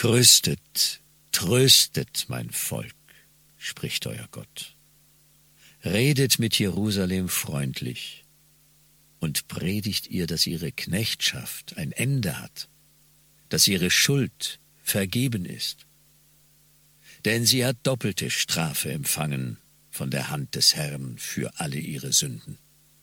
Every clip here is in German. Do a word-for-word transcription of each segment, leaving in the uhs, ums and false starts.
Tröstet, tröstet mein Volk, spricht euer Gott. Redet mit Jerusalem freundlich und predigt ihr, dass ihre Knechtschaft ein Ende hat, dass ihre Schuld vergeben ist. Denn sie hat doppelte Strafe empfangen von der Hand des Herrn für alle ihre Sünden.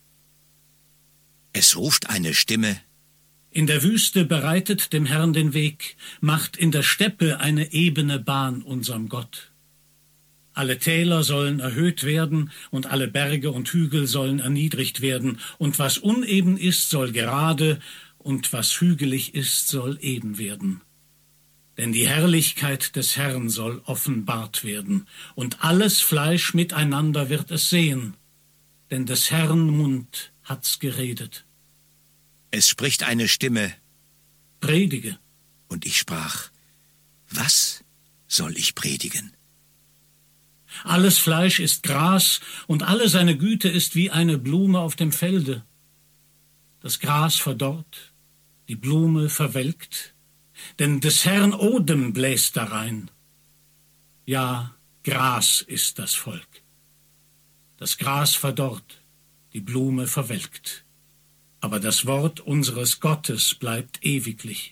Es ruft eine Stimme: In der Wüste bereitet dem Herrn den Weg, macht in der Steppe eine ebene Bahn unserem Gott. Alle Täler sollen erhöht werden und alle Berge und Hügel sollen erniedrigt werden, und was uneben ist, soll gerade, und was hügelig ist, soll eben werden. Denn die Herrlichkeit des Herrn soll offenbart werden, und alles Fleisch miteinander wird es sehen, denn des Herrn Mund hat's geredet. Es spricht eine Stimme: Predige. Und ich sprach: Was soll ich predigen? Alles Fleisch ist Gras, und alle seine Güte ist wie eine Blume auf dem Felde. Das Gras verdorrt, die Blume verwelkt, denn des Herrn Odem bläst darein. Ja, Gras ist das Volk. Das Gras verdorrt, die Blume verwelkt, aber das Wort unseres Gottes bleibt ewiglich.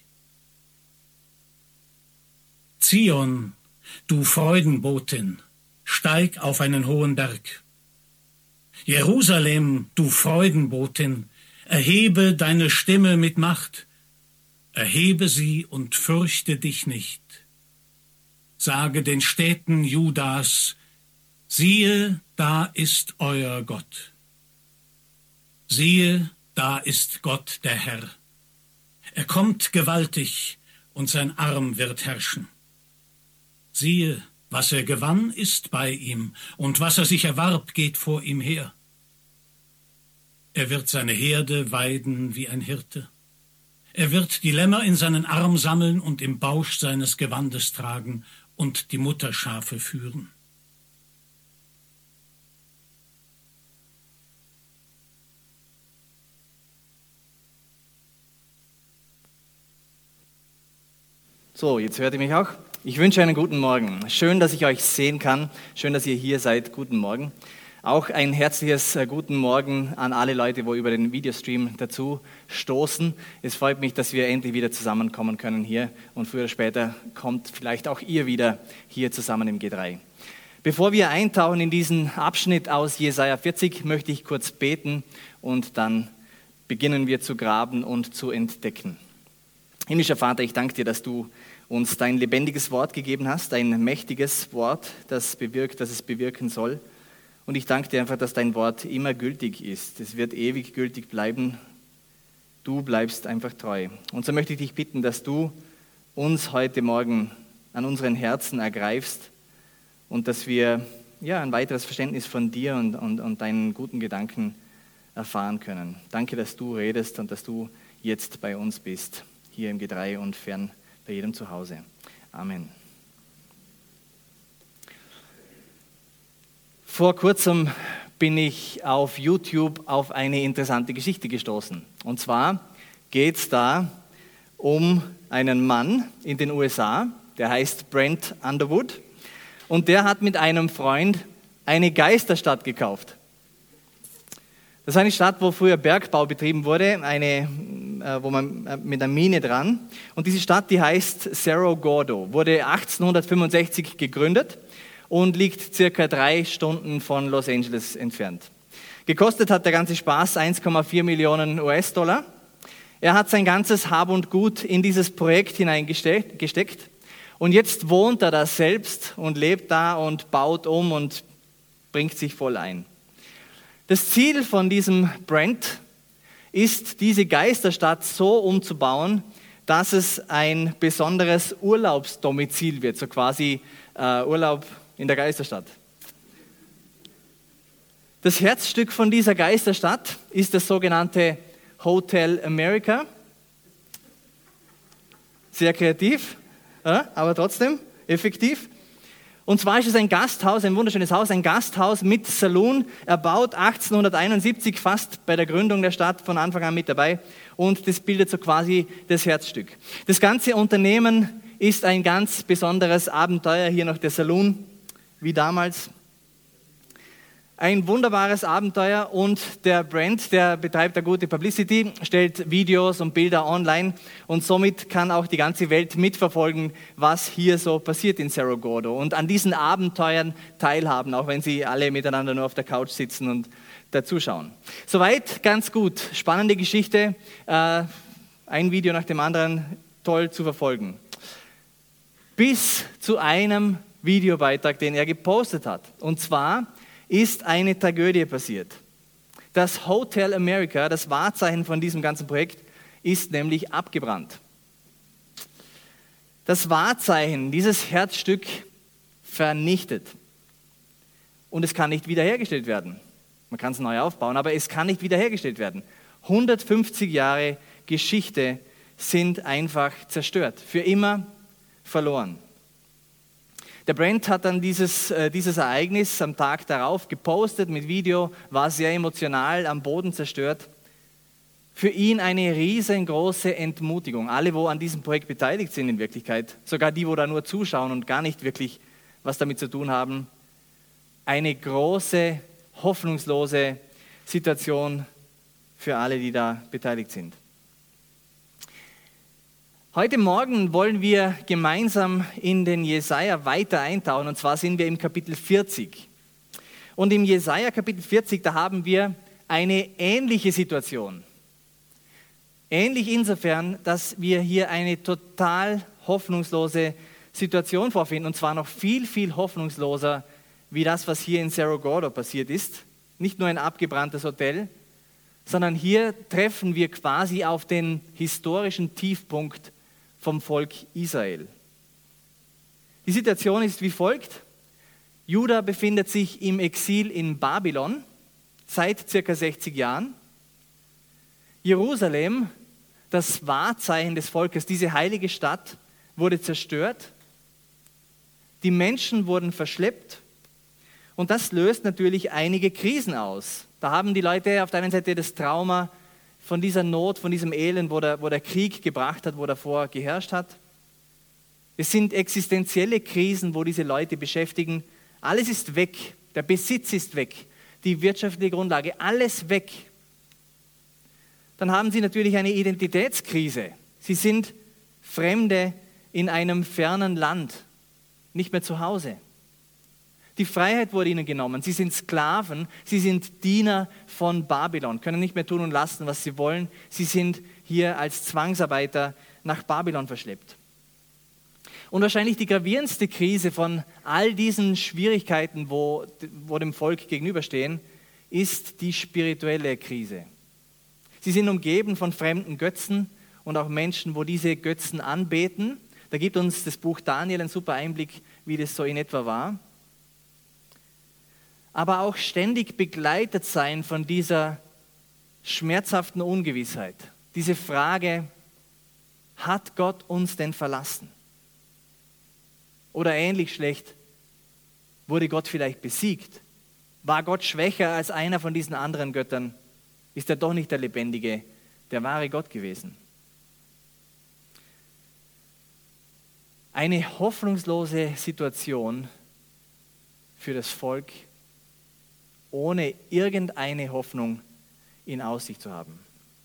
Zion, du Freudenbotin, steig auf einen hohen Berg. Jerusalem, du Freudenbotin, erhebe deine Stimme mit Macht. Erhebe sie und fürchte dich nicht. Sage den Städten Judas: Siehe, da ist euer Gott. Siehe, da ist Gott der Herr. Er kommt gewaltig, und sein Arm wird herrschen. Siehe, was er gewann, ist bei ihm, und was er sich erwarb, geht vor ihm her. Er wird seine Herde weiden wie ein Hirte. Er wird die Lämmer in seinen Arm sammeln und im Bausch seines Gewandes tragen und die Mutterschafe führen. So, jetzt hört ihr mich auch. Ich wünsche einen guten Morgen. Schön, dass ich euch sehen kann. Schön, dass ihr hier seid. Guten Morgen. Auch ein herzliches äh, guten Morgen an alle Leute, die über den Videostream dazu stoßen. Es freut mich, dass wir endlich wieder zusammenkommen können hier. Und früher oder später kommt vielleicht auch ihr wieder hier zusammen im G drei. Bevor wir eintauchen in diesen Abschnitt aus Jesaja vierzig, möchte ich kurz beten und dann beginnen wir zu graben und zu entdecken. Himmlischer Vater, ich danke dir, dass du uns dein lebendiges Wort gegeben hast, ein mächtiges Wort, das bewirkt, dass es bewirken soll. Und ich danke dir einfach, dass dein Wort immer gültig ist. Es wird ewig gültig bleiben. Du bleibst einfach treu. Und so möchte ich dich bitten, dass du uns heute Morgen an unseren Herzen ergreifst und dass wir ja, ein weiteres Verständnis von dir und, und, und deinen guten Gedanken erfahren können. Danke, dass du redest und dass du jetzt bei uns bist, hier im G drei und fern bei jedem zu Hause. Amen. Vor kurzem bin ich auf YouTube auf eine interessante Geschichte gestoßen. Und zwar geht es da um einen Mann in den U S A, der heißt Brent Underwood. Und der hat mit einem Freund eine Geisterstadt gekauft. Das ist eine Stadt, wo früher Bergbau betrieben wurde, eine, äh, wo man äh, mit einer Mine dran. Und diese Stadt, die heißt Cerro Gordo, wurde achtzehnhundertfünfundsechzig gegründet und liegt circa drei Stunden von Los Angeles entfernt. Gekostet hat der ganze Spaß eins Komma vier Millionen U S-Dollar. Er hat sein ganzes Hab und Gut in dieses Projekt hineingesteckt. Und jetzt wohnt er da selbst und lebt da und baut um und bringt sich voll ein. Das Ziel von diesem Brent ist, diese Geisterstadt so umzubauen, dass es ein besonderes Urlaubsdomizil wird, so quasi äh, Urlaub in der Geisterstadt. Das Herzstück von dieser Geisterstadt ist das sogenannte Hotel America. Sehr kreativ, ja, aber trotzdem effektiv. Und zwar ist es ein Gasthaus, ein wunderschönes Haus, ein Gasthaus mit Saloon, erbaut achtzehnhunderteinundsiebzig, fast bei der Gründung der Stadt von Anfang an mit dabei. Und das bildet so quasi das Herzstück. Das ganze Unternehmen ist ein ganz besonderes Abenteuer. Hier noch der Saloon, wie damals. Ein wunderbares Abenteuer und der Brent, der betreibt eine gute Publicity, stellt Videos und Bilder online und somit kann auch die ganze Welt mitverfolgen, was hier so passiert in Cerro Gordo und an diesen Abenteuern teilhaben, auch wenn sie alle miteinander nur auf der Couch sitzen und dazuschauen. Soweit ganz gut, spannende Geschichte, äh, ein Video nach dem anderen, toll zu verfolgen. Bis zu einem Videobeitrag, den er gepostet hat, und zwar ist eine Tragödie passiert. Das Hotel America, das Wahrzeichen von diesem ganzen Projekt, ist nämlich abgebrannt. Das Wahrzeichen, dieses Herzstück, vernichtet. Und es kann nicht wiederhergestellt werden. Man kann es neu aufbauen, aber es kann nicht wiederhergestellt werden. hundertfünfzig Jahre Geschichte sind einfach zerstört, für immer verloren. Der Brent hat dann dieses, äh, dieses Ereignis am Tag darauf gepostet mit Video, war sehr emotional, am Boden zerstört. Für ihn eine riesengroße Entmutigung. Alle, wo an diesem Projekt beteiligt sind in Wirklichkeit, sogar die, wo da nur zuschauen und gar nicht wirklich was damit zu tun haben, eine große, hoffnungslose Situation für alle, die da beteiligt sind. Heute Morgen wollen wir gemeinsam in den Jesaja weiter eintauchen, und zwar sind wir im Kapitel vierzig. Und im Jesaja Kapitel vierzig, da haben wir eine ähnliche Situation. Ähnlich insofern, dass wir hier eine total hoffnungslose Situation vorfinden, und zwar noch viel, viel hoffnungsloser wie das, was hier in Cerro Gordo passiert ist. Nicht nur ein abgebranntes Hotel, sondern hier treffen wir quasi auf den historischen Tiefpunkt vom Volk Israel. Die Situation ist wie folgt. Juda befindet sich im Exil in Babylon seit circa sechzig Jahren. Jerusalem, das Wahrzeichen des Volkes, diese heilige Stadt, wurde zerstört. Die Menschen wurden verschleppt. Und das löst natürlich einige Krisen aus. Da haben die Leute auf der einen Seite das Trauma von dieser Not, von diesem Elend, wo der, wo der Krieg gebracht hat, wo davor geherrscht hat. Es sind existenzielle Krisen, wo diese Leute beschäftigen. Alles ist weg, der Besitz ist weg, die wirtschaftliche Grundlage, alles weg. Dann haben sie natürlich eine Identitätskrise. Sie sind Fremde in einem fernen Land, nicht mehr zu Hause. Die Freiheit wurde ihnen genommen. Sie sind Sklaven, sie sind Diener von Babylon, können nicht mehr tun und lassen, was sie wollen. Sie sind hier als Zwangsarbeiter nach Babylon verschleppt. Und wahrscheinlich die gravierendste Krise von all diesen Schwierigkeiten, wo, wo dem Volk gegenüberstehen, ist die spirituelle Krise. Sie sind umgeben von fremden Götzen und auch Menschen, wo diese Götzen anbeten. Da gibt uns das Buch Daniel einen super Einblick, wie das so in etwa war. Aber auch ständig begleitet sein von dieser schmerzhaften Ungewissheit. Diese Frage, hat Gott uns denn verlassen? Oder ähnlich schlecht, wurde Gott vielleicht besiegt? War Gott schwächer als einer von diesen anderen Göttern? Ist er doch nicht der lebendige, der wahre Gott gewesen? Eine hoffnungslose Situation für das Volk, ohne irgendeine Hoffnung in Aussicht zu haben.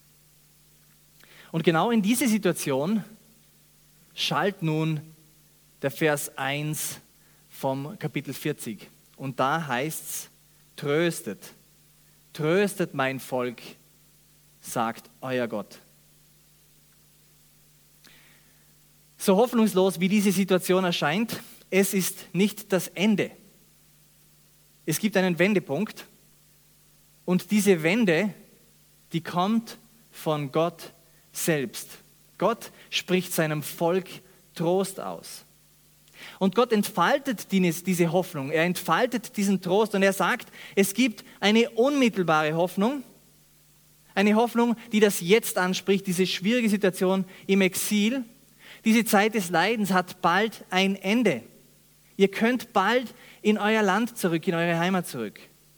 Und genau in diese Situation schallt nun der Vers eins vom Kapitel vierzig. Und da heißt es, tröstet, tröstet mein Volk, sagt euer Gott. So hoffnungslos wie diese Situation erscheint, es ist nicht das Ende. Es gibt einen Wendepunkt und diese Wende, die kommt von Gott selbst. Gott spricht seinem Volk Trost aus. Und Gott entfaltet diese Hoffnung, er entfaltet diesen Trost und er sagt, es gibt eine unmittelbare Hoffnung, eine Hoffnung, die das Jetzt anspricht, diese schwierige Situation im Exil. Diese Zeit des Leidens hat bald ein Ende. Ihr könnt bald in euer Land zurück, in eure Heimat zurück.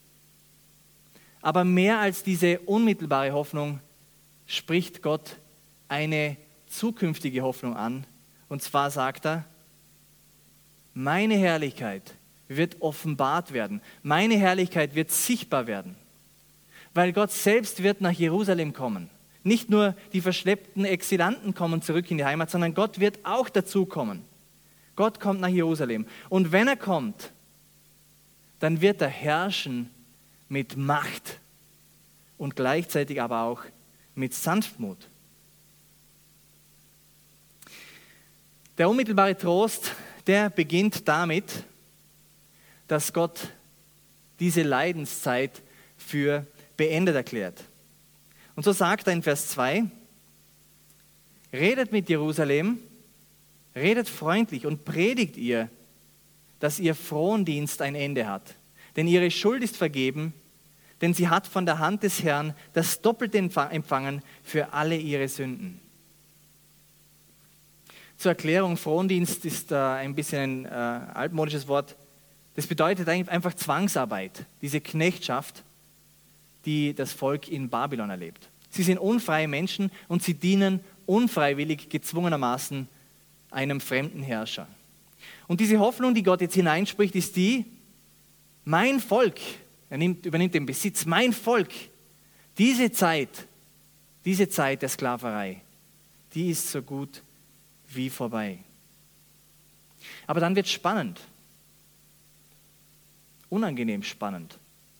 Aber mehr als diese unmittelbare Hoffnung spricht Gott eine zukünftige Hoffnung an. Und zwar sagt er, meine Herrlichkeit wird offenbart werden. Meine Herrlichkeit wird sichtbar werden. Weil Gott selbst wird nach Jerusalem kommen. Nicht nur die verschleppten Exilanten kommen zurück in die Heimat, sondern Gott wird auch dazukommen. Gott kommt nach Jerusalem. Und wenn er kommt, dann wird er herrschen mit Macht und gleichzeitig aber auch mit Sanftmut. Der unmittelbare Trost, der beginnt damit, dass Gott diese Leidenszeit für beendet erklärt. Und so sagt er in Vers zwei, redet mit Jerusalem, redet freundlich und predigt ihr, dass ihr Frondienst ein Ende hat. Denn ihre Schuld ist vergeben, denn sie hat von der Hand des Herrn das Doppelte empfangen für alle ihre Sünden. Zur Erklärung, Frondienst ist äh, ein bisschen ein äh, altmodisches Wort. Das bedeutet eigentlich einfach Zwangsarbeit, diese Knechtschaft, die das Volk in Babylon erlebt. Sie sind unfreie Menschen und sie dienen unfreiwillig, gezwungenermaßen einem fremden Herrscher. Und diese Hoffnung, die Gott jetzt hineinspricht, ist die, mein Volk, er nimmt, übernimmt den Besitz, mein Volk, diese Zeit, diese Zeit der Sklaverei, die ist so gut wie vorbei. Aber dann wird es spannend, unangenehm spannend,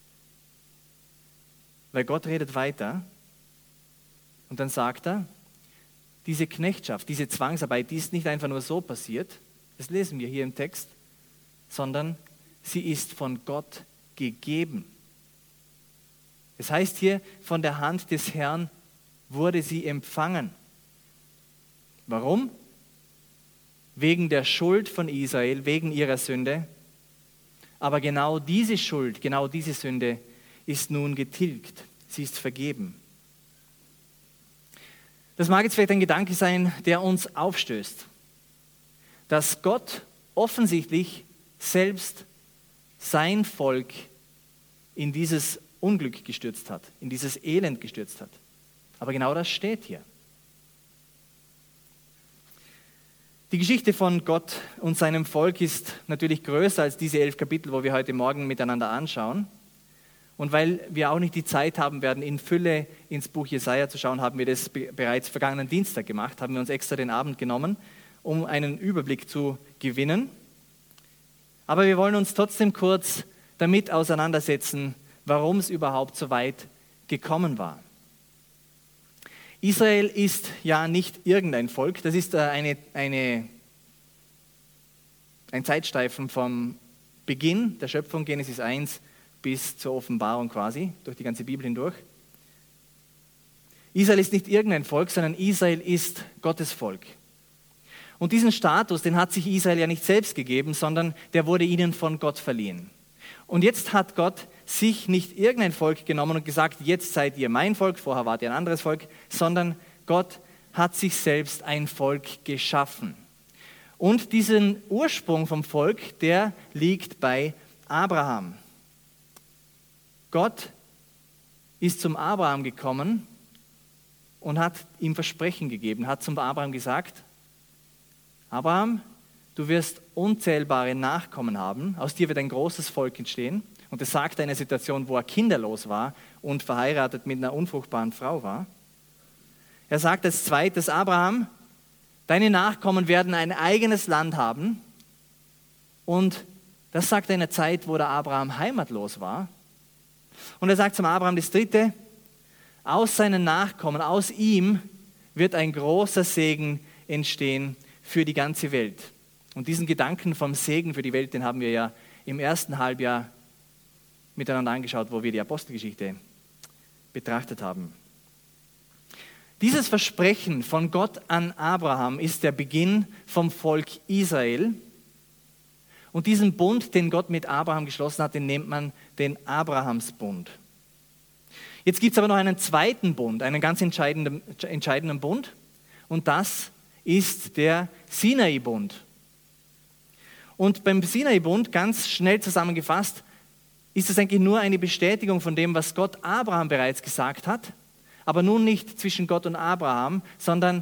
weil Gott redet weiter und dann sagt er, diese Knechtschaft, diese Zwangsarbeit, die ist nicht einfach nur so passiert, das lesen wir hier im Text, sondern sie ist von Gott gegeben. Das heißt hier, von der Hand des Herrn wurde sie empfangen. Warum? Wegen der Schuld von Israel, wegen ihrer Sünde. Aber genau diese Schuld, genau diese Sünde ist nun getilgt. Sie ist vergeben. Das mag jetzt vielleicht ein Gedanke sein, der uns aufstößt, dass Gott offensichtlich selbst sein Volk in dieses Unglück gestürzt hat, in dieses Elend gestürzt hat. Aber genau das steht hier. Die Geschichte von Gott und seinem Volk ist natürlich größer als diese elf Kapitel, wo wir heute Morgen miteinander anschauen. Und weil wir auch nicht die Zeit haben werden, in Fülle ins Buch Jesaja zu schauen, haben wir das bereits vergangenen Dienstag gemacht, haben wir uns extra den Abend genommen, um einen Überblick zu gewinnen. Aber wir wollen uns trotzdem kurz damit auseinandersetzen, warum es überhaupt so weit gekommen war. Israel ist ja nicht irgendein Volk, das ist eine, eine, ein Zeitstreifen vom Beginn der Schöpfung, Genesis eins, bis zur Offenbarung quasi, durch die ganze Bibel hindurch. Israel ist nicht irgendein Volk, sondern Israel ist Gottes Volk. Und diesen Status, den hat sich Israel ja nicht selbst gegeben, sondern der wurde ihnen von Gott verliehen. Und jetzt hat Gott sich nicht irgendein Volk genommen und gesagt, jetzt seid ihr mein Volk, vorher wart ihr ein anderes Volk, sondern Gott hat sich selbst ein Volk geschaffen. Und diesen Ursprung vom Volk, der liegt bei Abraham. Gott ist zum Abraham gekommen und hat ihm Versprechen gegeben, hat zum Abraham gesagt, Abraham, du wirst unzählbare Nachkommen haben, aus dir wird ein großes Volk entstehen. Und das sagt er in einer Situation, wo er kinderlos war und verheiratet mit einer unfruchtbaren Frau war. Er sagt als zweites, Abraham, deine Nachkommen werden ein eigenes Land haben. Und das sagt er in einer Zeit, wo der Abraham heimatlos war. Und er sagt zum Abraham das dritte, aus seinen Nachkommen, aus ihm wird ein großer Segen entstehen für die ganze Welt. Und diesen Gedanken vom Segen für die Welt, den haben wir ja im ersten Halbjahr miteinander angeschaut, wo wir die Apostelgeschichte betrachtet haben. Dieses Versprechen von Gott an Abraham ist der Beginn vom Volk Israel. Und diesen Bund, den Gott mit Abraham geschlossen hat, den nennt man den Abrahamsbund. Jetzt gibt es aber noch einen zweiten Bund, einen ganz entscheidenden, entscheidenden Bund. Und das ist der Sinai-Bund. Und beim Sinai-Bund, ganz schnell zusammengefasst, ist es eigentlich nur eine Bestätigung von dem, was Gott Abraham bereits gesagt hat, aber nun nicht zwischen Gott und Abraham, sondern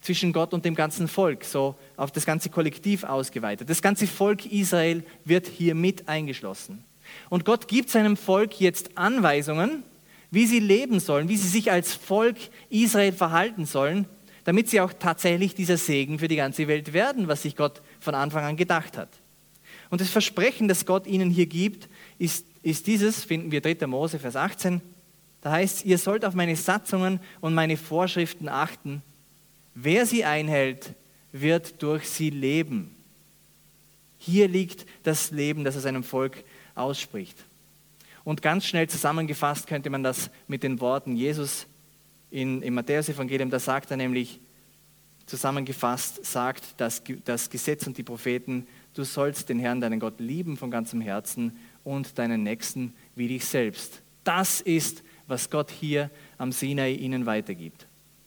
zwischen Gott und dem ganzen Volk, so auf das ganze Kollektiv ausgeweitet. Das ganze Volk Israel wird hier mit eingeschlossen. Und Gott gibt seinem Volk jetzt Anweisungen, wie sie leben sollen, wie sie sich als Volk Israel verhalten sollen, damit sie auch tatsächlich dieser Segen für die ganze Welt werden, was sich Gott von Anfang an gedacht hat. Und das Versprechen, das Gott ihnen hier gibt, ist, ist dieses, finden wir dritter Mose, Vers achtzehn, da heißt es, ihr sollt auf meine Satzungen und meine Vorschriften achten. Wer sie einhält, wird durch sie leben. Hier liegt das Leben, das er seinem Volk ausspricht. Und ganz schnell zusammengefasst könnte man das mit den Worten Jesus in, im Matthäus-Evangelium, da sagt er nämlich, zusammengefasst sagt das, das Gesetz und die Propheten, du sollst den Herrn, deinen Gott, lieben von ganzem Herzen und deinen Nächsten wie dich selbst. Das ist, was Gott hier am Sinai ihnen weitergibt.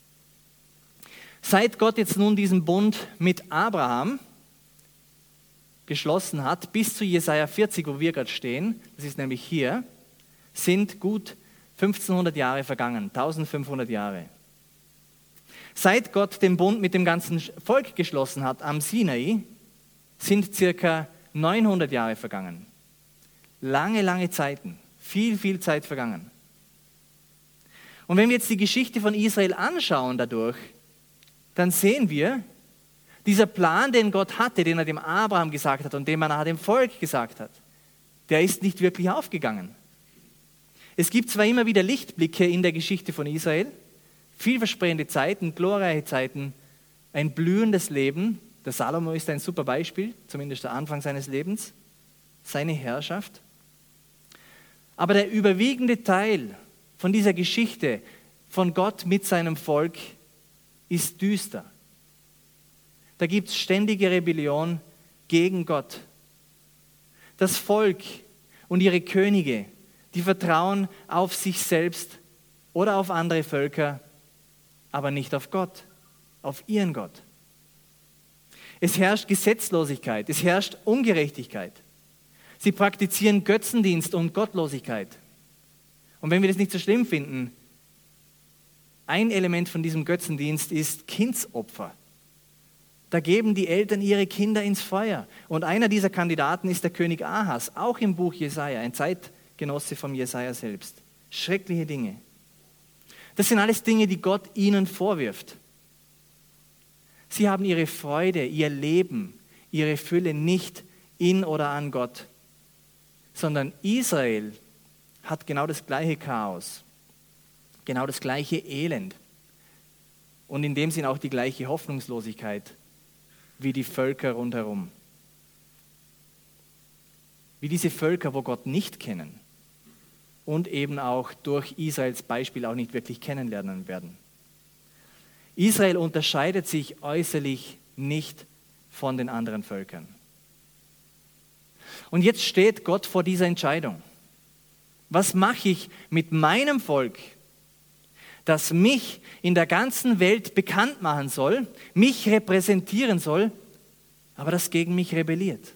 Seit Gott jetzt nun diesen Bund mit Abraham geschlossen hat, bis zu Jesaja vierzig, wo wir gerade stehen, das ist nämlich hier, sind gut fünfzehnhundert Jahre vergangen, eintausendfünfhundert Jahre. Seit Gott den Bund mit dem ganzen Volk geschlossen hat am Sinai, sind circa neunhundert Jahre vergangen. Lange, lange Zeiten, viel, viel Zeit vergangen. Und wenn wir jetzt die Geschichte von Israel anschauen dadurch, dann sehen wir, dieser Plan, den Gott hatte, den er dem Abraham gesagt hat und den er nachher dem Volk gesagt hat, der ist nicht wirklich aufgegangen. Es gibt zwar immer wieder Lichtblicke in der Geschichte von Israel, vielversprechende Zeiten, glorreiche Zeiten, ein blühendes Leben. Der Salomo ist ein super Beispiel, zumindest der Anfang seines Lebens, seine Herrschaft. Aber der überwiegende Teil von dieser Geschichte von Gott mit seinem Volk ist düster. Da gibt es ständige Rebellion gegen Gott. Das Volk und ihre Könige, die vertrauen auf sich selbst oder auf andere Völker, aber nicht auf Gott, auf ihren Gott. Es herrscht Gesetzlosigkeit, es herrscht Ungerechtigkeit. Sie praktizieren Götzendienst und Gottlosigkeit. Und wenn wir das nicht so schlimm finden, ein Element von diesem Götzendienst ist Kindsopfer. Da geben die Eltern ihre Kinder ins Feuer. Und einer dieser Kandidaten ist der König Ahas, auch im Buch Jesaja, ein Zeitgenosse von Jesaja selbst. Schreckliche Dinge. Das sind alles Dinge, die Gott ihnen vorwirft. Sie haben ihre Freude, ihr Leben, ihre Fülle nicht in oder an Gott, sondern Israel hat genau das gleiche Chaos, genau das gleiche Elend und in dem Sinn auch die gleiche Hoffnungslosigkeit wie die Völker rundherum. Wie diese Völker, wo Gott nicht kennen und eben auch durch Israels Beispiel auch nicht wirklich kennenlernen werden. Israel unterscheidet sich äußerlich nicht von den anderen Völkern. Und jetzt steht Gott vor dieser Entscheidung. Was mache ich mit meinem Volk, das mich in der ganzen Welt bekannt machen soll, mich repräsentieren soll, aber das gegen mich rebelliert?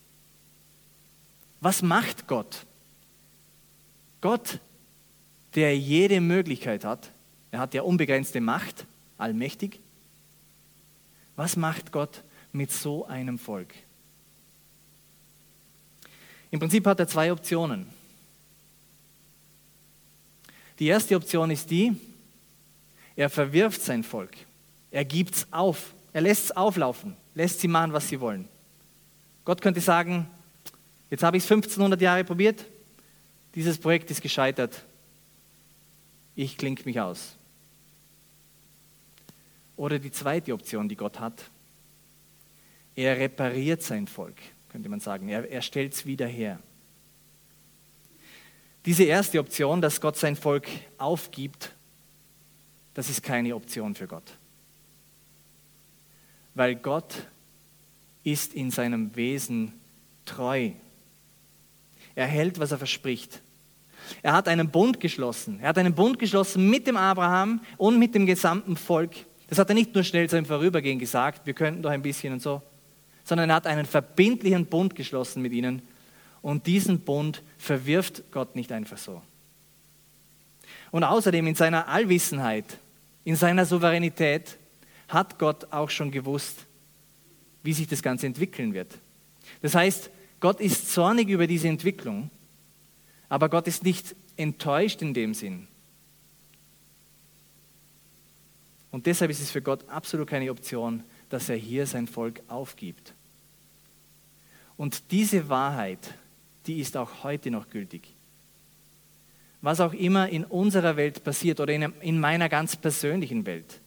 Was macht Gott? Gott, der jede Möglichkeit hat, er hat ja unbegrenzte Macht, allmächtig. Was macht Gott mit so einem Volk? Im Prinzip hat er zwei Optionen. Die erste Option ist die, er verwirft sein Volk. Er gibt es auf. Er lässt es auflaufen, lässt sie machen, was sie wollen. Gott könnte sagen, jetzt habe ich es fünfzehnhundert Jahre probiert, dieses Projekt ist gescheitert, ich klinke mich aus. Oder die zweite Option, die Gott hat, er repariert sein Volk, könnte man sagen. Er, er stellt es wieder her. Diese erste Option, dass Gott sein Volk aufgibt, das ist keine Option für Gott. Weil Gott ist in seinem Wesen treu. Er hält, was er verspricht. Er hat einen Bund geschlossen. Er hat einen Bund geschlossen mit dem Abraham und mit dem gesamten Volk. Das hat er nicht nur schnell so im Vorübergehen gesagt, wir könnten doch ein bisschen und so, sondern er hat einen verbindlichen Bund geschlossen mit ihnen. Und diesen Bund verwirft Gott nicht einfach so. Und außerdem in seiner Allwissenheit, in seiner Souveränität hat Gott auch schon gewusst, wie sich das Ganze entwickeln wird. Das heißt, Gott ist zornig über diese Entwicklung, aber Gott ist nicht enttäuscht in dem Sinn. Und deshalb ist es für Gott absolut keine Option, dass er hier sein Volk aufgibt. Und diese Wahrheit, die ist auch heute noch gültig. Was auch immer in unserer Welt passiert oder in, in meiner ganz persönlichen Welt,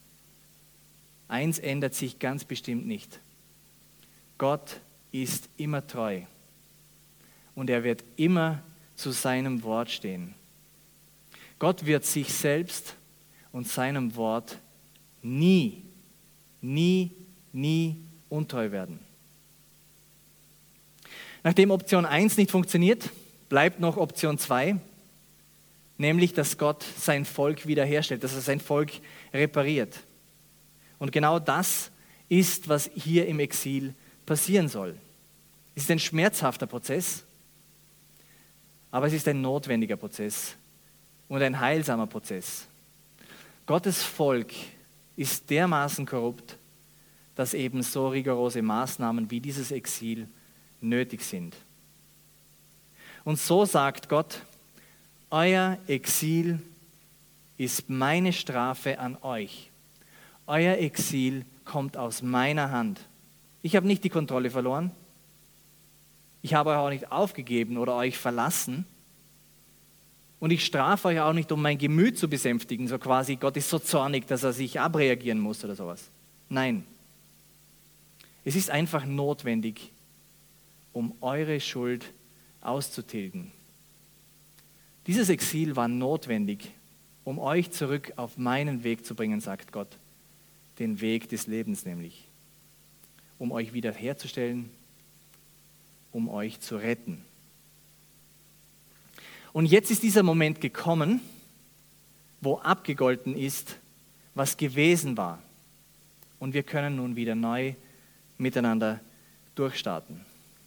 eins ändert sich ganz bestimmt nicht. Gott ist immer treu und er wird immer zu seinem Wort stehen. Gott wird sich selbst und seinem Wort nie, nie, nie untreu werden. Nachdem Option eins nicht funktioniert, bleibt noch Option zwei, nämlich, dass Gott sein Volk wiederherstellt, dass er sein Volk repariert. Und genau das ist, was hier im Exil passieren soll. Es ist ein schmerzhafter Prozess, aber es ist ein notwendiger Prozess und ein heilsamer Prozess. Gottes Volk ist dermaßen korrupt, dass eben so rigorose Maßnahmen wie dieses Exil nötig sind. Und so sagt Gott, euer Exil ist meine Strafe an euch. Euer Exil kommt aus meiner Hand. Ich habe nicht die Kontrolle verloren. Ich habe euch auch nicht aufgegeben oder euch verlassen. Und ich strafe euch auch nicht, um mein Gemüt zu besänftigen, so quasi, Gott ist so zornig, dass er sich abreagieren muss oder sowas. Nein. Es ist einfach notwendig, um eure Schuld auszutilgen. Dieses Exil war notwendig, um euch zurück auf meinen Weg zu bringen, sagt Gott. Den Weg des Lebens nämlich. Um euch wiederherzustellen, um euch zu retten. Und jetzt ist dieser Moment gekommen, wo abgegolten ist, was gewesen war. Und wir können nun wieder neu miteinander durchstarten.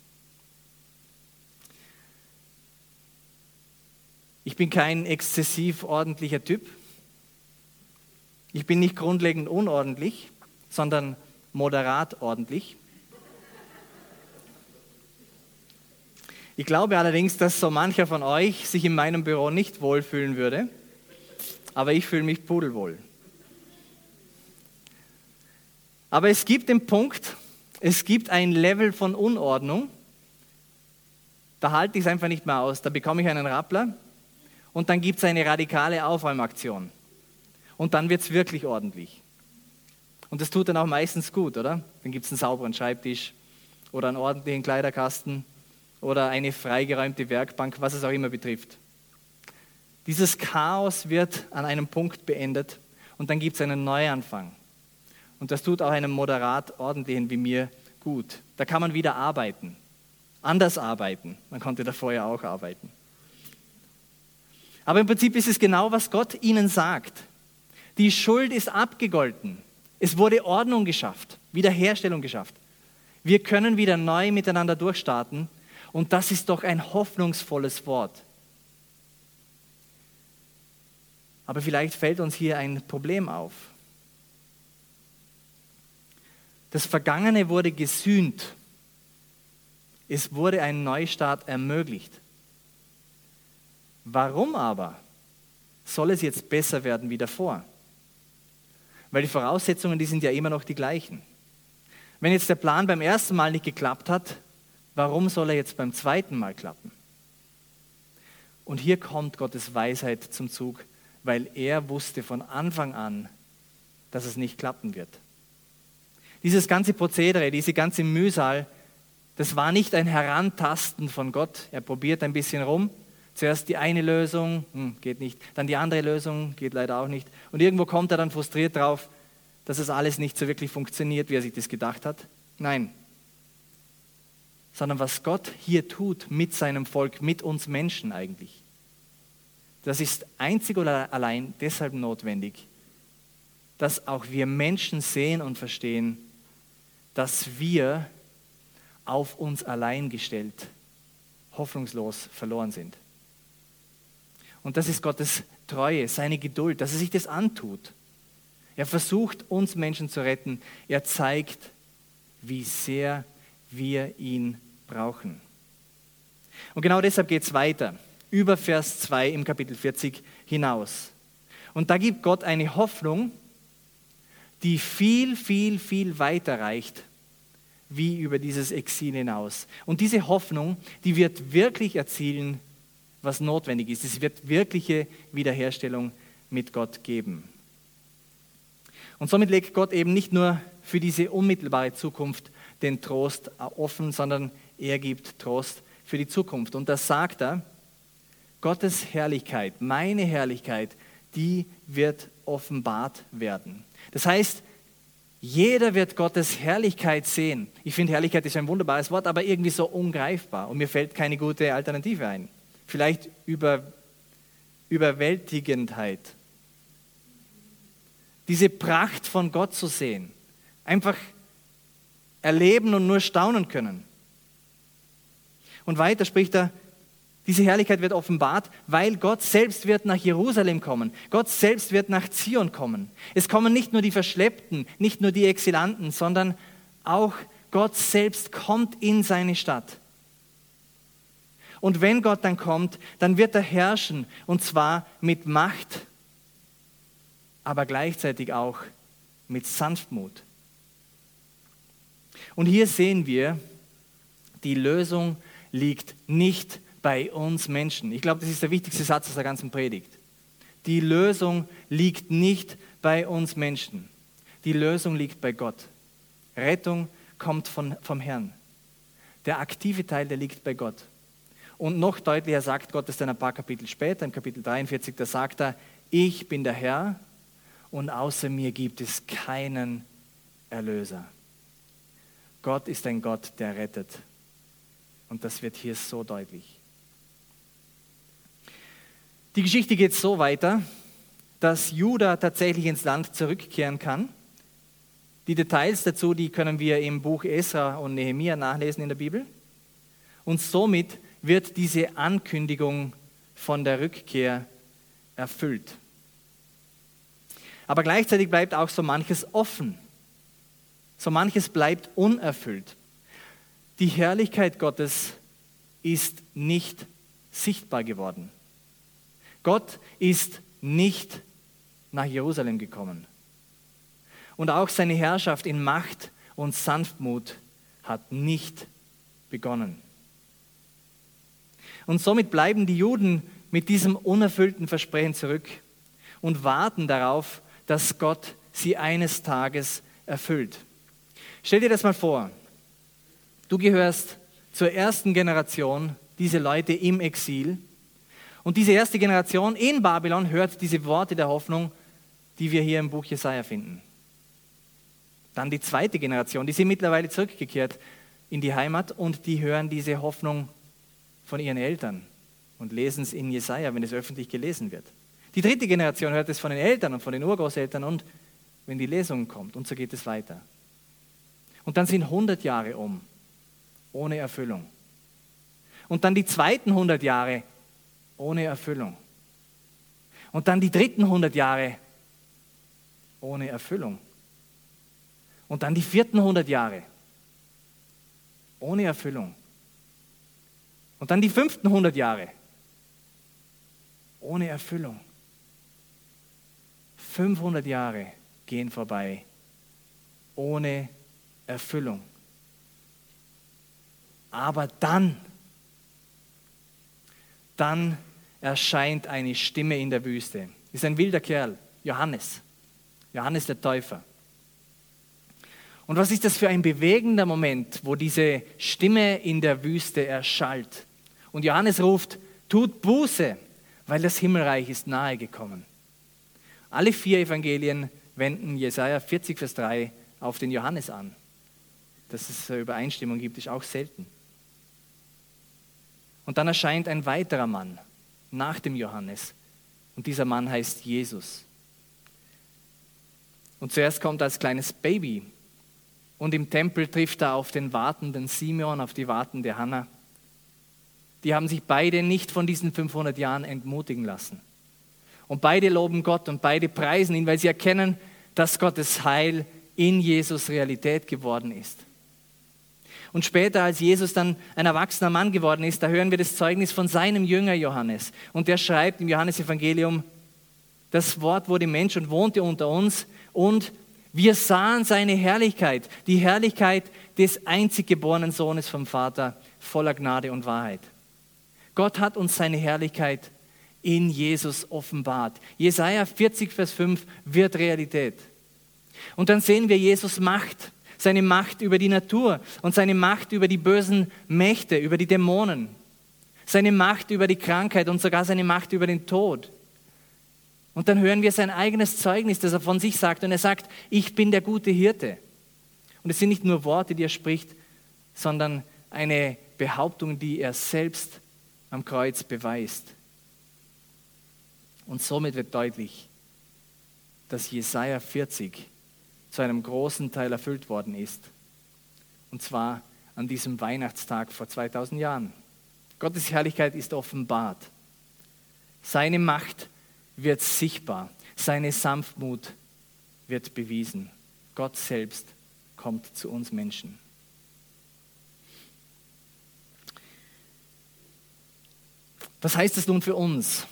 Ich bin kein exzessiv ordentlicher Typ. Ich bin nicht grundlegend unordentlich, sondern moderat ordentlich. Ich glaube allerdings, dass so mancher von euch sich in meinem Büro nicht wohlfühlen würde, aber ich fühle mich pudelwohl. Aber es gibt den Punkt, es gibt ein Level von Unordnung, da halte ich es einfach nicht mehr aus, da bekomme ich einen Rappler und dann gibt es eine radikale Aufräumaktion und dann wird es wirklich ordentlich. Und das tut dann auch meistens gut, oder? Dann gibt es einen sauberen Schreibtisch oder einen ordentlichen Kleiderkasten oder eine freigeräumte Werkbank, was es auch immer betrifft. Dieses Chaos wird an einem Punkt beendet und dann gibt es einen Neuanfang. Und das tut auch einem moderat ordentlichen wie mir gut. Da kann man wieder arbeiten, anders arbeiten. Man konnte da vorher auch arbeiten. Aber im Prinzip ist es genau, was Gott ihnen sagt. Die Schuld ist abgegolten. Es wurde Ordnung geschafft, Wiederherstellung geschafft. Wir können wieder neu miteinander durchstarten und das ist doch ein hoffnungsvolles Wort. Aber vielleicht fällt uns hier ein Problem auf. Das Vergangene wurde gesühnt. Es wurde ein Neustart ermöglicht. Warum aber soll es jetzt besser werden wie davor? Weil die Voraussetzungen, die sind ja immer noch die gleichen. Wenn jetzt der Plan beim ersten Mal nicht geklappt hat, warum soll er jetzt beim zweiten Mal klappen? Und hier kommt Gottes Weisheit zum Zug, weil er wusste von Anfang an, dass es nicht klappen wird. Dieses ganze Prozedere, diese ganze Mühsal, das war nicht ein Herantasten von Gott. Er probiert ein bisschen rum. Zuerst die eine Lösung, hm, geht nicht. Dann die andere Lösung, geht leider auch nicht. Und irgendwo kommt er dann frustriert drauf, dass es alles nicht so wirklich funktioniert, wie er sich das gedacht hat. Nein. Sondern was Gott hier tut mit seinem Volk, mit uns Menschen eigentlich, das ist einzig oder allein deshalb notwendig, dass auch wir Menschen sehen und verstehen, dass wir auf uns allein gestellt, hoffnungslos verloren sind. Und das ist Gottes Treue, seine Geduld, dass er sich das antut. Er versucht, uns Menschen zu retten. Er zeigt, wie sehr wir ihn brauchen. Und genau deshalb geht es weiter, über Vers zwei im Kapitel vierzig hinaus. Und da gibt Gott eine Hoffnung, die viel, viel, viel weiter reicht, wie über dieses Exil hinaus. Und diese Hoffnung, die wird wirklich erzielen, was notwendig ist. Es wird wirkliche Wiederherstellung mit Gott geben. Und somit legt Gott eben nicht nur für diese unmittelbare Zukunft den Trost offen, sondern er gibt Trost für die Zukunft. Und das sagt er, Gottes Herrlichkeit, meine Herrlichkeit, die wird offenbart werden. Das heißt, jeder wird Gottes Herrlichkeit sehen. Ich finde, Herrlichkeit ist ein wunderbares Wort, aber irgendwie so ungreifbar. Und mir fällt keine gute Alternative ein. Vielleicht über, Überwältigendheit. Diese Pracht von Gott zu sehen. Einfach erleben und nur staunen können. Und weiter spricht er, diese Herrlichkeit wird offenbart, weil Gott selbst wird nach Jerusalem kommen. Gott selbst wird nach Zion kommen. Es kommen nicht nur die Verschleppten, nicht nur die Exilanten, sondern auch Gott selbst kommt in seine Stadt. Und wenn Gott dann kommt, dann wird er herrschen, und zwar mit Macht, aber gleichzeitig auch mit Sanftmut. Und hier sehen wir, die Lösung liegt nicht bei uns Menschen. Ich glaube, das ist der wichtigste Satz aus der ganzen Predigt. Die Lösung liegt nicht bei uns Menschen. Die Lösung liegt bei Gott. Rettung kommt von, vom Herrn. Der aktive Teil, der liegt bei Gott. Und noch deutlicher sagt Gott es dann ein paar Kapitel später, im Kapitel dreiundvierzig, da sagt er, ich bin der Herr und außer mir gibt es keinen Erlöser. Gott ist ein Gott, der rettet. Und das wird hier so deutlich. Die Geschichte geht so weiter, dass Juda tatsächlich ins Land zurückkehren kann. Die Details dazu, die können wir im Buch Esra und Nehemia nachlesen in der Bibel. Und somit wird diese Ankündigung von der Rückkehr erfüllt. Aber gleichzeitig bleibt auch so manches offen. So manches bleibt unerfüllt. Die Herrlichkeit Gottes ist nicht sichtbar geworden. Gott ist nicht nach Jerusalem gekommen. Und auch seine Herrschaft in Macht und Sanftmut hat nicht begonnen. Und somit bleiben die Juden mit diesem unerfüllten Versprechen zurück und warten darauf, dass Gott sie eines Tages erfüllt. Stell dir das mal vor. Du gehörst zur ersten Generation, diese Leute im Exil. Und diese erste Generation in Babylon hört diese Worte der Hoffnung, die wir hier im Buch Jesaja finden. Dann die zweite Generation, die sind mittlerweile zurückgekehrt in die Heimat und die hören diese Hoffnung von ihren Eltern und lesen es in Jesaja, wenn es öffentlich gelesen wird. Die dritte Generation hört es von den Eltern und von den Urgroßeltern und wenn die Lesung kommt und so geht es weiter. Und dann sind hundert Jahre um, ohne Erfüllung. Und dann die zweiten hundert Jahre ohne Erfüllung. Und dann die dritten hundert Jahre ohne Erfüllung. Und dann die vierten hundert Jahre ohne Erfüllung. Und dann die fünften hundert Jahre ohne Erfüllung. fünfhundert Jahre gehen vorbei ohne Erfüllung. Aber dann, dann erscheint eine Stimme in der Wüste. Das ist ein wilder Kerl, Johannes. Johannes der Täufer. Und was ist das für ein bewegender Moment, wo diese Stimme in der Wüste erschallt? Und Johannes ruft, tut Buße, weil das Himmelreich ist nahe gekommen. Alle vier Evangelien wenden Jesaja vierzig, Vers drei auf den Johannes an. Dass es eine Übereinstimmung gibt, ist auch selten. Und dann erscheint ein weiterer Mann nach dem Johannes. Und dieser Mann heißt Jesus. Und zuerst kommt er als kleines Baby. Und im Tempel trifft er auf den wartenden Simeon, auf die wartende Hannah. Die haben sich beide nicht von diesen fünfhundert Jahren entmutigen lassen. Und beide loben Gott und beide preisen ihn, weil sie erkennen, dass Gottes Heil in Jesus Realität geworden ist. Und später, als Jesus dann ein erwachsener Mann geworden ist, da hören wir das Zeugnis von seinem Jünger Johannes. Und der schreibt im Johannesevangelium, das Wort wurde Mensch und wohnte unter uns und wir sahen seine Herrlichkeit, die Herrlichkeit des einzig geborenen Sohnes vom Vater, voller Gnade und Wahrheit. Gott hat uns seine Herrlichkeit in Jesus offenbart. Jesaja vierzig, Vers fünf wird Realität. Und dann sehen wir Jesus Macht, seine Macht über die Natur und seine Macht über die bösen Mächte, über die Dämonen, seine Macht über die Krankheit und sogar seine Macht über den Tod. Und dann hören wir sein eigenes Zeugnis, das er von sich sagt. Und er sagt, ich bin der gute Hirte. Und es sind nicht nur Worte, die er spricht, sondern eine Behauptung, die er selbst am Kreuz beweist. Und somit wird deutlich, dass Jesaja vierzig zu einem großen Teil erfüllt worden ist. Und zwar an diesem Weihnachtstag vor zweitausend Jahren. Gottes Herrlichkeit ist offenbart. Seine Macht wird sichtbar. Seine Sanftmut wird bewiesen. Gott selbst kommt zu uns Menschen. Was heißt das nun für uns?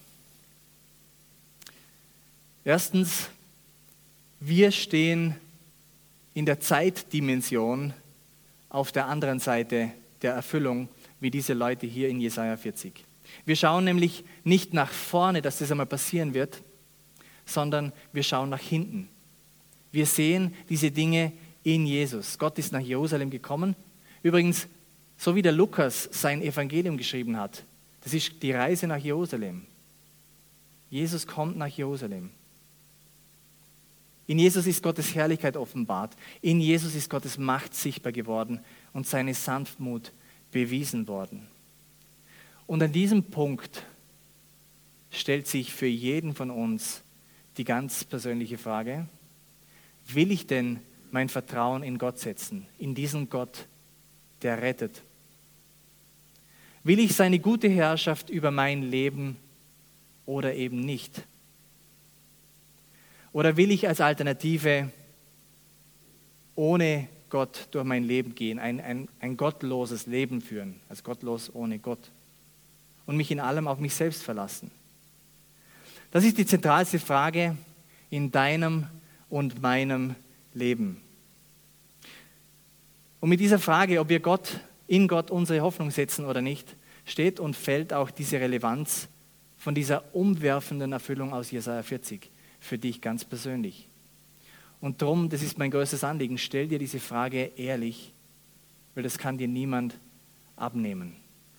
Erstens, wir stehen in der Zeitdimension auf der anderen Seite der Erfüllung, wie diese Leute hier in Jesaja vierzig. Wir schauen nämlich nicht nach vorne, dass das einmal passieren wird, sondern wir schauen nach hinten. Wir sehen diese Dinge in Jesus. Gott ist nach Jerusalem gekommen. Übrigens, so wie der Lukas sein Evangelium geschrieben hat, das ist die Reise nach Jerusalem. Jesus kommt nach Jerusalem. In Jesus ist Gottes Herrlichkeit offenbart. In Jesus ist Gottes Macht sichtbar geworden und seine Sanftmut bewiesen worden. Und an diesem Punkt stellt sich für jeden von uns die ganz persönliche Frage, will ich denn mein Vertrauen in Gott setzen, in diesen Gott, der rettet? Will ich seine gute Herrschaft über mein Leben oder eben nicht? Oder will ich als Alternative ohne Gott durch mein Leben gehen, ein, ein, ein gottloses Leben führen, als gottlos ohne Gott und mich in allem auf mich selbst verlassen? Das ist die zentralste Frage in deinem und meinem Leben. Und mit dieser Frage, ob wir Gott, in Gott unsere Hoffnung setzen oder nicht, steht und fällt auch diese Relevanz von dieser umwerfenden Erfüllung aus Jesaja vierzig für dich ganz persönlich. Und darum, das ist mein größtes Anliegen, stell dir diese Frage ehrlich, weil das kann dir niemand abnehmen.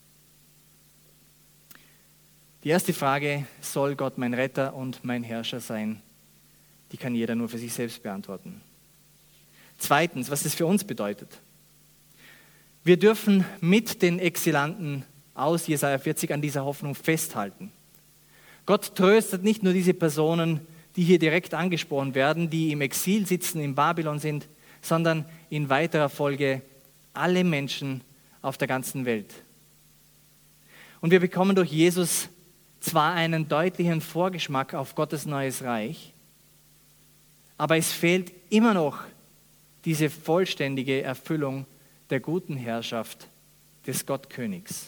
Die erste Frage, soll Gott mein Retter und mein Herrscher sein? Die kann jeder nur für sich selbst beantworten. Zweitens, was das für uns bedeutet. Wir dürfen mit den Exilanten aus Jesaja vierzig an dieser Hoffnung festhalten. Gott tröstet nicht nur diese Personen, die hier direkt angesprochen werden, die im Exil sitzen, in Babylon sind, sondern in weiterer Folge alle Menschen auf der ganzen Welt. Und wir bekommen durch Jesus zwar einen deutlichen Vorgeschmack auf Gottes neues Reich, aber es fehlt immer noch diese vollständige Erfüllung der guten Herrschaft des Gottkönigs.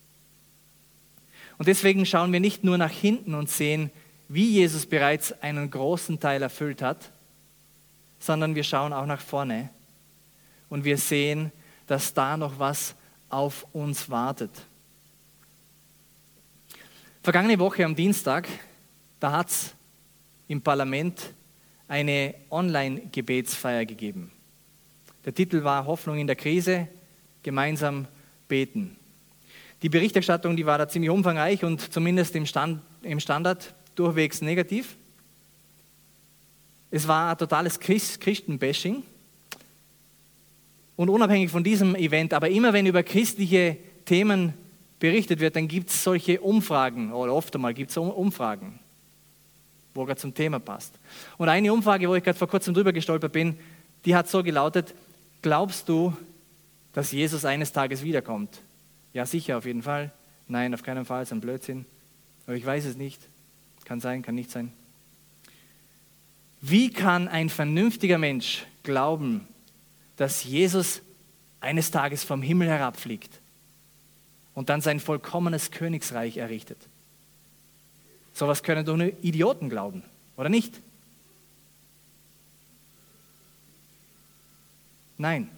Und deswegen schauen wir nicht nur nach hinten und sehen, wie Jesus bereits einen großen Teil erfüllt hat, sondern wir schauen auch nach vorne und wir sehen, dass da noch was auf uns wartet. Vergangene Woche am Dienstag, da hat es im Parlament eine Online-Gebetsfeier gegeben. Der Titel war Hoffnung in der Krise, gemeinsam beten. Die Berichterstattung, die war da ziemlich umfangreich und zumindest im, Stand, im Standard durchwegs negativ. Es war ein totales Christ, Christenbashing. Und unabhängig von diesem Event, aber immer wenn über christliche Themen berichtet wird, dann gibt es solche Umfragen, oder oft einmal gibt es Umfragen, wo gerade zum Thema passt. Und eine Umfrage, wo ich gerade vor kurzem drüber gestolpert bin, die hat so gelautet: Glaubst du, dass Jesus eines Tages wiederkommt? Ja, sicher, auf jeden Fall. Nein, auf keinen Fall, ist ein Blödsinn. Aber ich weiß es nicht. Kann sein, kann nicht sein. Wie kann ein vernünftiger Mensch glauben, dass Jesus eines Tages vom Himmel herabfliegt und dann sein vollkommenes Königsreich errichtet? Sowas können doch nur Idioten glauben, oder nicht? Nein.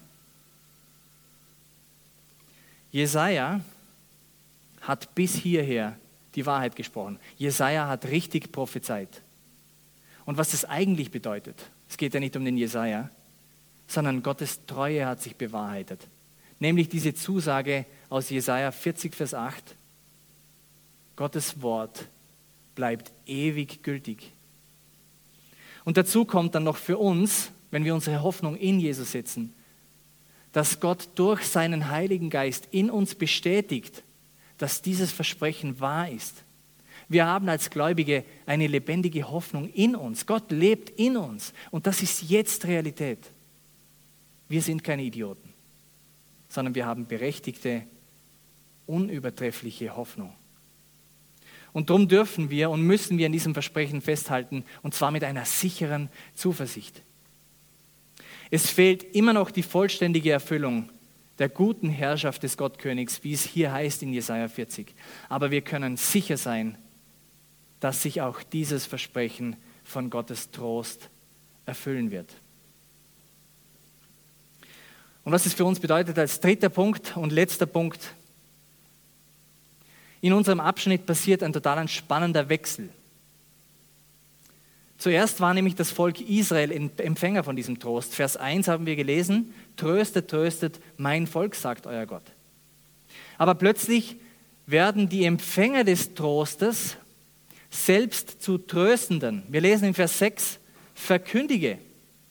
Jesaja hat bis hierher die Wahrheit gesprochen. Jesaja hat richtig prophezeit. Und was das eigentlich bedeutet, es geht ja nicht um den Jesaja, sondern Gottes Treue hat sich bewahrheitet. Nämlich diese Zusage aus Jesaja vierzig, Vers acht. Gottes Wort bleibt ewig gültig. Und dazu kommt dann noch für uns, wenn wir unsere Hoffnung in Jesus setzen, dass Gott durch seinen Heiligen Geist in uns bestätigt, dass dieses Versprechen wahr ist. Wir haben als Gläubige eine lebendige Hoffnung in uns. Gott lebt in uns und das ist jetzt Realität. Wir sind keine Idioten, sondern wir haben berechtigte, unübertreffliche Hoffnung. Und darum dürfen wir und müssen wir an diesem Versprechen festhalten, und zwar mit einer sicheren Zuversicht. Es fehlt immer noch die vollständige Erfüllung der guten Herrschaft des Gottkönigs, wie es hier heißt in Jesaja vierzig. Aber wir können sicher sein, dass sich auch dieses Versprechen von Gottes Trost erfüllen wird. Und was es für uns bedeutet als dritter Punkt und letzter Punkt: In unserem Abschnitt passiert ein total spannender Wechsel. Zuerst war nämlich das Volk Israel Empfänger von diesem Trost. Vers eins haben wir gelesen: Tröstet, tröstet, mein Volk, sagt euer Gott. Aber plötzlich werden die Empfänger des Trostes selbst zu Tröstenden. Wir lesen in Vers sechs: Verkündige.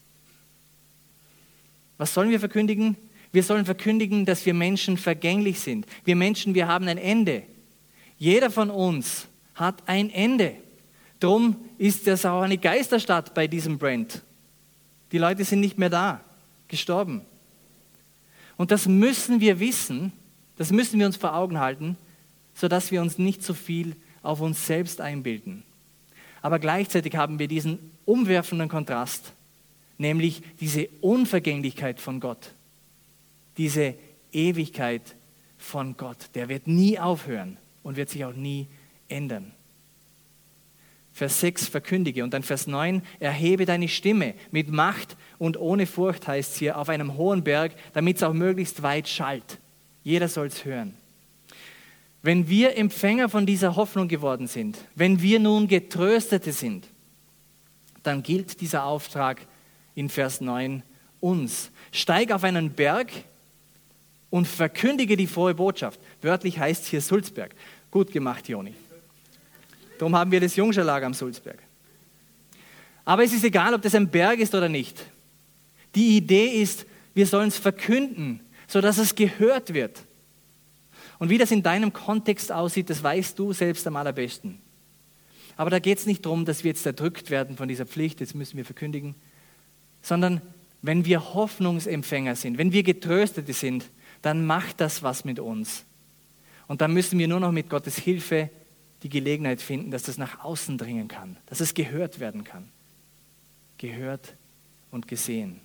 Was sollen wir verkündigen? Wir sollen verkündigen, dass wir Menschen vergänglich sind. Wir Menschen, wir haben ein Ende. Jeder von uns hat ein Ende. Drum ist das auch eine Geisterstadt bei diesem Brand. Die Leute sind nicht mehr da, gestorben. Und das müssen wir wissen, das müssen wir uns vor Augen halten, sodass wir uns nicht zu viel auf uns selbst einbilden. Aber gleichzeitig haben wir diesen umwerfenden Kontrast, nämlich diese Unvergänglichkeit von Gott, diese Ewigkeit von Gott. Der wird nie aufhören und wird sich auch nie ändern. Vers sechs, verkündige. Und dann Vers neun, erhebe deine Stimme mit Macht und ohne Furcht, heißt es hier, auf einem hohen Berg, damit es auch möglichst weit schallt. Jeder soll es hören. Wenn wir Empfänger von dieser Hoffnung geworden sind, wenn wir nun Getröstete sind, dann gilt dieser Auftrag in Vers neun uns. Steig auf einen Berg und verkündige die frohe Botschaft. Wörtlich heißt es hier Sulzberg. Gut gemacht, Joni. Darum haben wir das Jungscherlager am Sulzberg. Aber es ist egal, ob das ein Berg ist oder nicht. Die Idee ist, wir sollen es verkünden, sodass es gehört wird. Und wie das in deinem Kontext aussieht, das weißt du selbst am allerbesten. Aber da geht es nicht darum, dass wir jetzt erdrückt werden von dieser Pflicht, jetzt müssen wir verkündigen, sondern wenn wir Hoffnungsempfänger sind, wenn wir Getröstete sind, dann macht das was mit uns. Und dann müssen wir nur noch mit Gottes Hilfe die Gelegenheit finden, dass das nach außen dringen kann, dass es gehört werden kann. Gehört und gesehen.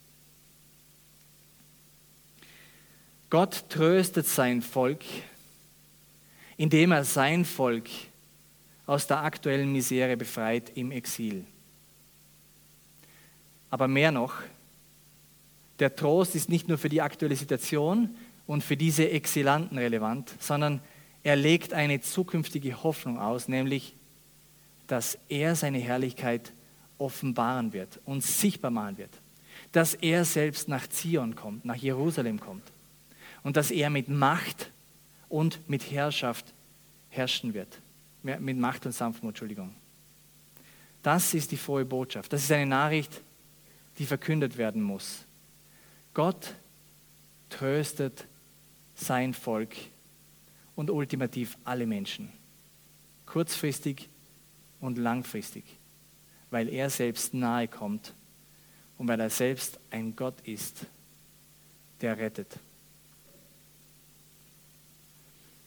Gott tröstet sein Volk, indem er sein Volk aus der aktuellen Misere befreit im Exil. Aber mehr noch, der Trost ist nicht nur für die aktuelle Situation und für diese Exilanten relevant, sondern er legt eine zukünftige Hoffnung aus, nämlich, dass er seine Herrlichkeit offenbaren wird und sichtbar machen wird. Dass er selbst nach Zion kommt, nach Jerusalem kommt. Und dass er mit Macht und mit Herrschaft herrschen wird. Mit Macht und Sanftmut, Entschuldigung. Das ist die frohe Botschaft. Das ist eine Nachricht, die verkündet werden muss. Gott tröstet sein Volk und ultimativ alle Menschen. Kurzfristig und langfristig. Weil er selbst nahe kommt und weil er selbst ein Gott ist, der rettet.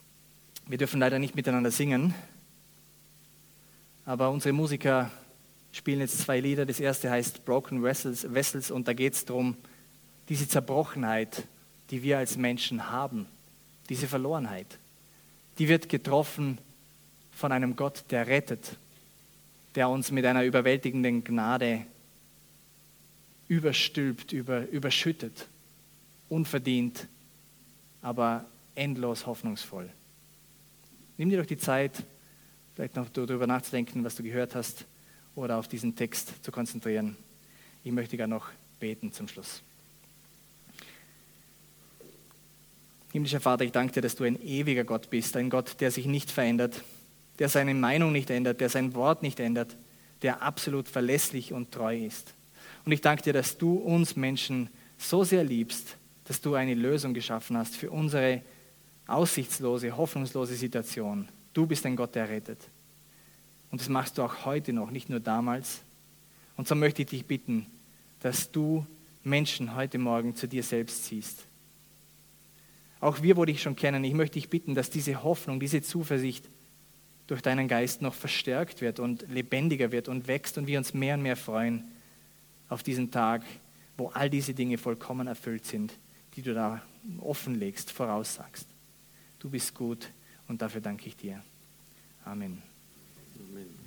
Wir dürfen leider nicht miteinander singen, aber unsere Musiker spielen jetzt zwei Lieder. Das erste heißt Broken Vessels, Vessels und da geht es darum, diese Zerbrochenheit, die wir als Menschen haben, diese Verlorenheit, die wird getroffen von einem Gott, der rettet, der uns mit einer überwältigenden Gnade überstülpt, über, überschüttet, unverdient, aber endlos hoffnungsvoll. Nimm dir doch die Zeit, vielleicht noch darüber nachzudenken, was du gehört hast, oder auf diesen Text zu konzentrieren. Ich möchte gar noch beten zum Schluss. Himmlischer Vater, ich danke dir, dass du ein ewiger Gott bist, ein Gott, der sich nicht verändert, der seine Meinung nicht ändert, der sein Wort nicht ändert, der absolut verlässlich und treu ist. Und ich danke dir, dass du uns Menschen so sehr liebst, dass du eine Lösung geschaffen hast für unsere aussichtslose, hoffnungslose Situation. Du bist ein Gott, der rettet. Und das machst du auch heute noch, nicht nur damals. Und so möchte ich dich bitten, dass du Menschen heute Morgen zu dir selbst ziehst. Auch wir, wo dich schon kennen, ich möchte dich bitten, dass diese Hoffnung, diese Zuversicht durch deinen Geist noch verstärkt wird und lebendiger wird und wächst und wir uns mehr und mehr freuen auf diesen Tag, wo all diese Dinge vollkommen erfüllt sind, die du da offenlegst, voraussagst. Du bist gut und dafür danke ich dir. Amen. Amen.